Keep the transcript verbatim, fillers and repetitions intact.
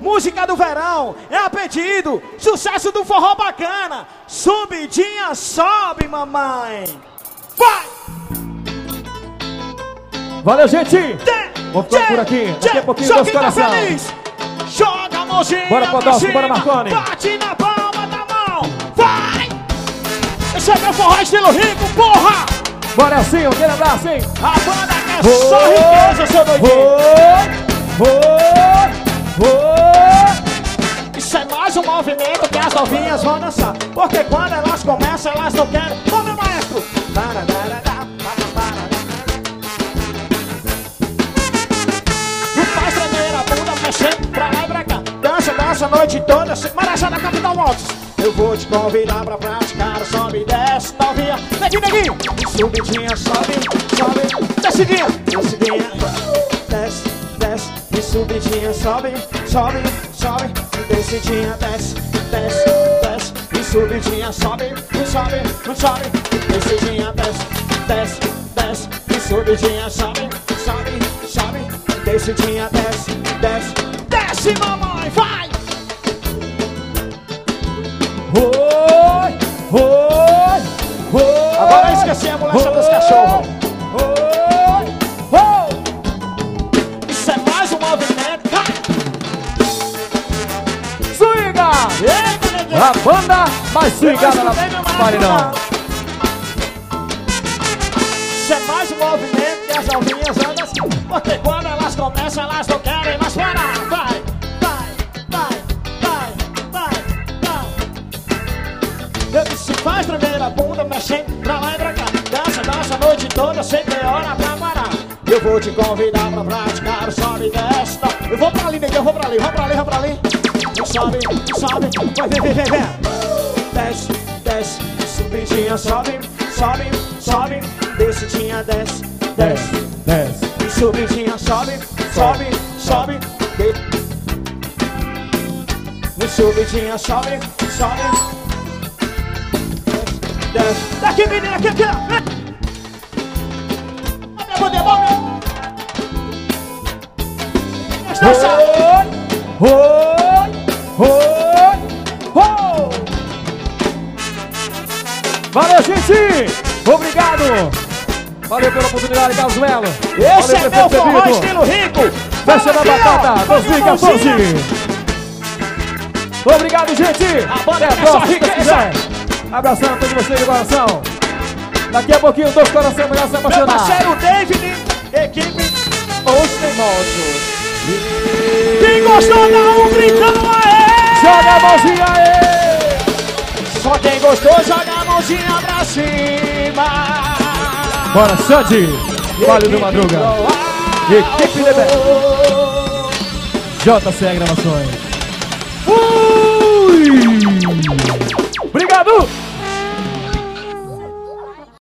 música do verão, é a pedido, sucesso do forró bacana. Subidinha, sobe, mamãe. Vai! Valeu, gente! Vamos ficar por aqui, daqui a pouquinho dos coração. Joga a mãozinha. Bora, Podolski, bora, Marconi. Bate na palma da mão. Vai! Esse é meu forró estilo rico, porra! Bora assim, aquele abraço, hein? A banda é só riqueza, seu doidinho. Isso é mais um movimento que as novinhas vão dançar. Porque quando elas começam, elas não querem. Ô, meu maestro! E faz tremer a bunda, mexendo pra lá e pra cá. Dança, dança a noite toda, marajá da Capital Montes. Eu vou te convidar pra praticar o sobe e desce, novinha. Neguinho, neguinho. Subidinha, sobe, sobe. Descidinha, descidinha. Desce, desce. E subidinha, sobe, sobe, sobe. Descidinha, desce, desce, desce. E subidinha, sobe, sobe, sobe. Descidinha, desce, desce, desce. E subidinha, sobe, sobe, sobe. Descidinha, desce, desce. Desce, mamãe, vai! Oi, oi, oi. Agora eu esqueci a ambulância dos cachorros. Oi, oi. Isso é mais um movimento. Swinga! Eita, neguinho. A banda mais swingada na paredão. Isso é mais um movimento que as novinhas andam assim. Porque quando elas começam, elas não querem mais parar. Vai, vai, vai, vai, vai, vai. Eu disse, faz tremer a bunda, mexendo pra lá e pra cá. Dança, dança a noite toda, sem ter hora pra parar. Eu vou te convidar pra praticar o sobe e desce. Eu vou pra ali, neguinho, eu vou pra ali, vou pra ali, vou pra ali. E sobe, e sobe, vai, vem, vem, vem, vem. Desce, desce, subidinha, sobe, sobe, sobe. Descidinha, desce, desce, desce. E subidinha, sobe, sobe, sobe. E subidinha, sobe, sobe. Desce. Daqui, menina, aqui, aqui, ó. Bota a mão, Oi, oi, oi. Valeu, gente! Obrigado! Valeu pela oportunidade, Carlos Melo. Esse é meu forró estilo rico. Festa da Batata dois mil e quatorze. Obrigado, gente! Até a próxima, se quiser. Abração a todos vocês de coração. Daqui a pouquinho, dois corações melhor se apaixonar. Meu parceiro David, equipe Os Teimosos. Quem gostou, dá um gritão aê! Joga a mãozinha aê! Só quem gostou, joga a mãozinha pra cima. Bora, Sandy! Vale do Madruga. Equipe de J C Gravações.